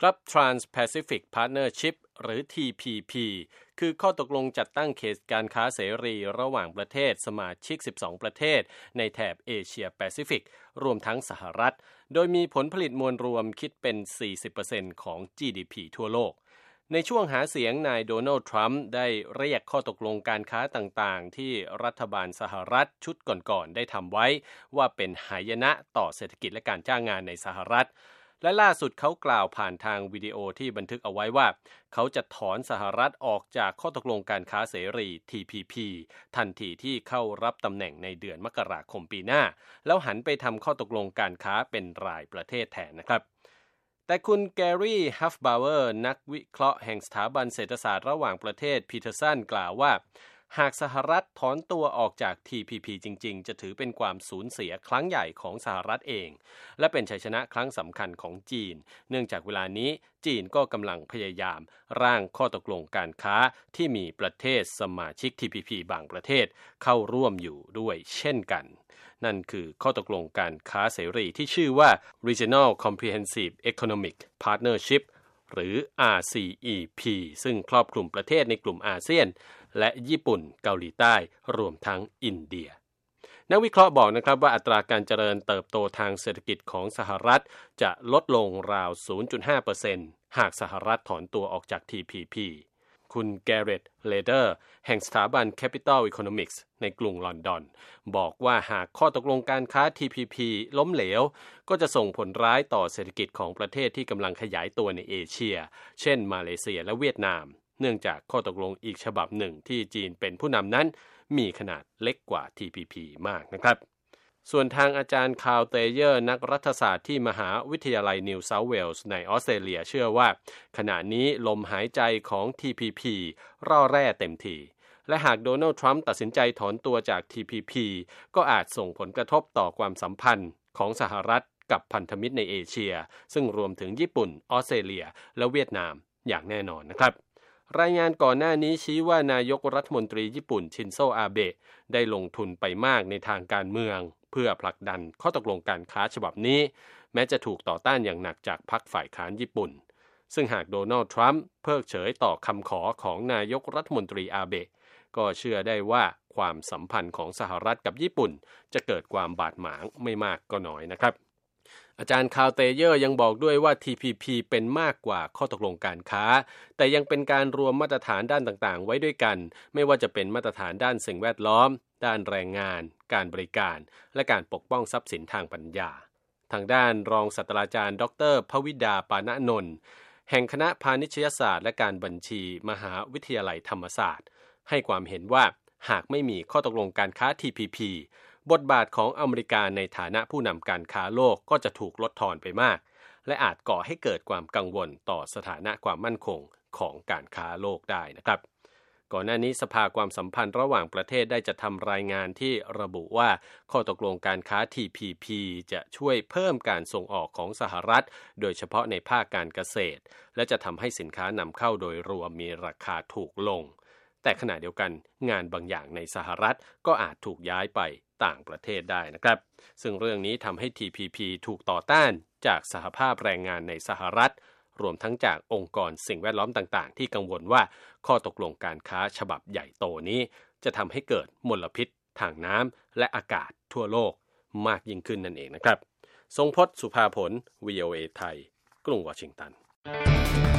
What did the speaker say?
ครับ Trans-Pacific Partnership หรือ TPP คือข้อตกลงจัดตั้งเขตการค้าเสรีระหว่างประเทศสมาชิก12ประเทศในแถบเอเชียแปซิฟิกรวมทั้งสหรัฐโดยมีผลผลิตมวลรวมคิดเป็น 40% ของ GDP ทั่วโลกในช่วงหาเสียงนายโดนัลด์ทรัมป์ได้เรียกข้อตกลงการค้าต่างๆที่รัฐบาลสหรัฐชุดก่อนๆได้ทำไว้ว่าเป็นหายนะต่อเศรษฐกิจและการจ้างงานในสหรัฐและล่าสุดเขากล่าวผ่านทางวิดีโอที่บันทึกเอาไว้ว่าเขาจะถอนสหรัฐออกจากข้อตกลงการค้าเสรี TPP ทันทีที่เข้ารับตำแหน่งในเดือนมกราคมปีหน้าแล้วหันไปทำข้อตกลงการค้าเป็นรายประเทศแทนนะครับแต่คุณแกรี่ ฮัฟบาวเวอร์นักวิเคราะห์แห่งสถาบันเศรษฐศาสตร์ระหว่างประเทศพีเทอร์สันกล่าวว่าหากสหรัฐถอนตัวออกจาก TPP จริงๆจะถือเป็นความสูญเสียครั้งใหญ่ของสหรัฐเองและเป็นชัยชนะครั้งสำคัญของจีนเนื่องจากเวลานี้จีนก็กำลังพยายามร่างข้อตกลงการค้าที่มีประเทศสมาชิก TPP บางประเทศเข้าร่วมอยู่ด้วยเช่นกันนั่นคือข้อตกลงการค้าเสรีที่ชื่อว่า Regional Comprehensive Economic Partnership หรือ RCEP ซึ่งครอบคลุมประเทศในกลุ่มอาเซียนและญี่ปุ่นเกาหลีใต้รวมทั้งอินเดียนักวิเคราะห์บอกนะครับว่าอัตราการเจริญเติบโตทางเศรษฐกิจของสหรัฐจะลดลงราว 0.5% หากสหรัฐถอนตัวออกจาก TPP คุณแกเรต เลเดอร์แห่งสถาบัน Capital Economics ในกรุงลอนดอนบอกว่าหากข้อตกลงการค้า TPP ล้มเหลวก็จะส่งผลร้ายต่อเศรษฐกิจของประเทศที่กำลังขยายตัวในเอเชียเช่นมาเลเซียและเวียดนามเนื่องจากข้อตกลงอีกฉบับหนึ่งที่จีนเป็นผู้นำนั้นมีขนาดเล็กกว่า TPP มากนะครับส่วนทางอาจารย์คาร์ล เตเยอร์นักรัฐศาสตร์ที่มหาวิทยาลัยนิวเซาท์เวลส์ในออสเตรเลียเชื่อว่าขณะนี้ลมหายใจของ TPP ร่อแร่เต็มทีและหากโดนัลด์ทรัมป์ตัดสินใจถอนตัวจาก TPP ก็อาจส่งผลกระทบต่อความสัมพันธ์ของสหรัฐกับพันธมิตรในเอเชียซึ่งรวมถึงญี่ปุ่นออสเตรเลียและเวียดนามอย่างแน่นอนนะครับรายงานก่อนหน้านี้ชี้ว่านายกรัฐมนตรีญี่ปุ่นชินโซอาเบะได้ลงทุนไปมากในทางการเมืองเพื่อผลักดันข้อตกลงการค้าฉบับนี้แม้จะถูกต่อต้านอย่างหนักจากพรรคฝ่ายค้านญี่ปุ่นซึ่งหากโดนัลด์ทรัมป์เพิกเฉยต่อคำขอของนายกรัฐมนตรีอาเบะก็เชื่อได้ว่าความสัมพันธ์ของสหรัฐกับญี่ปุ่นจะเกิดความบาดหมางไม่มากก็น้อยนะครับอาจารย์คาร์ล เตเยอร์ยังบอกด้วยว่า TPP เป็นมากกว่าข้อตกลงการค้าแต่ยังเป็นการรวมมาตรฐานด้านต่างๆไว้ด้วยกันไม่ว่าจะเป็นมาตรฐานด้านสิ่งแวดล้อมด้านแรงงานการบริการและการปกป้องทรัพย์สินทางปัญญาทางด้านรองศาสตราจารย์ดร.ภวิดา ปานนนท์แห่งคณะพาณิชยศาสตร์และการบัญชีมหาวิทยาลัยธรรมศาสตร์ให้ความเห็นว่าหากไม่มีข้อตกลงการค้า TPPบทบาทของอเมริกาในฐานะผู้นำการค้าโลกก็จะถูกลดทอนไปมากและอาจก่อให้เกิดความกังวลต่อสถานะความมั่นคงของการค้าโลกได้นะครับก่อนหน้านี้สภาความสัมพันธ์ระหว่างประเทศได้จัดทำรายงานที่ระบุว่าข้อตกลงการค้า TPP จะช่วยเพิ่มการส่งออกของสหรัฐโดยเฉพาะในภาคการเกษตรและจะทำให้สินค้านำเข้าโดยรวมมีราคาถูกลงแต่ขณะเดียวกันงานบางอย่างในสหรัฐก็อาจถูกย้ายไปต่างประเทศได้นะครับซึ่งเรื่องนี้ทำให้ TPP ถูกต่อต้านจากสหภาพแรงงานในสหรัฐรวมทั้งจากองค์กรสิ่งแวดล้อมต่างๆที่กังวลว่าข้อตกลงการค้าฉบับใหญ่โตนี้จะทำให้เกิดมลพิษทางน้ำและอากาศทั่วโลกมากยิ่งขึ้นนั่นเองนะครับทรงพจน์ สุภาผล VOA ไทยกรุงวอชิงตัน